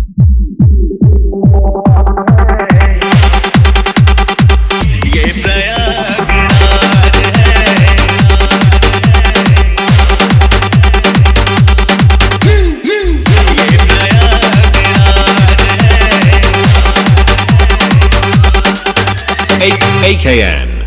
AKN.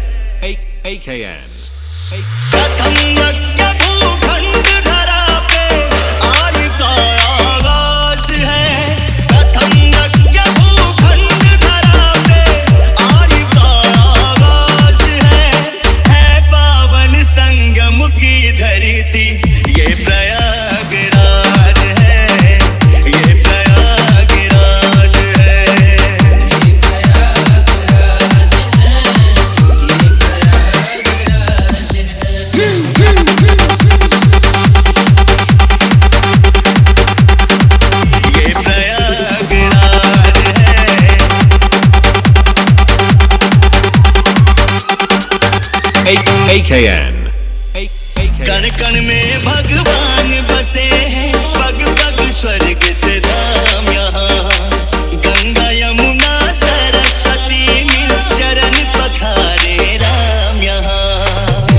AKN. कण कण में भगवान बसे हैं, पग पग स्वर्ग से धाम यहाँ। गंगा यमुना सरस्वती मिल चरण पखारे राम यहाँ।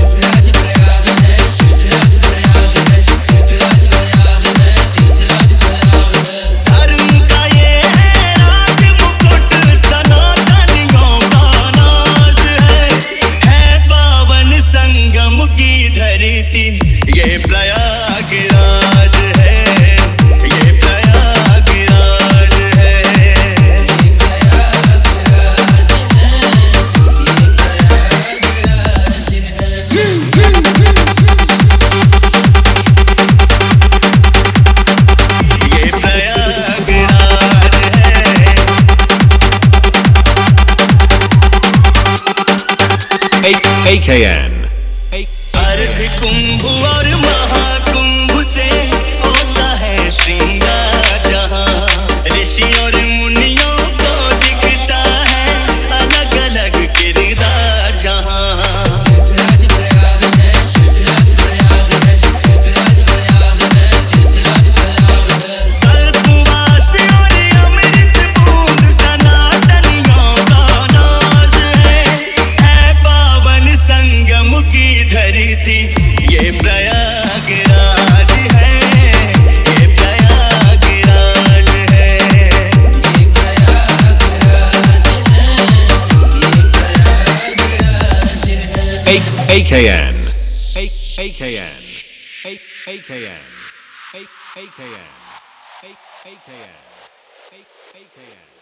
धर्म का ये है राज मुकुट, सनातनियों का नाज है पावन संगम की धरती, ये प्रयागराज है, ये प्रयागराज है। ये प्रयागराज है। AKN. अर्ध कुंभ और महाकुंभ से होता है श्रृंगार जहाँ। ऋषि और मुनियों को दिखता है अलग अलग किरदार जहाँ। अल्पवास और अमृत बूंद सनातनियों का नाज है पावन संगम की धरती, ये प्रयागराज है, ये प्रयागराज है। AKN. AKN. AKN. AKN. AKN. AKN.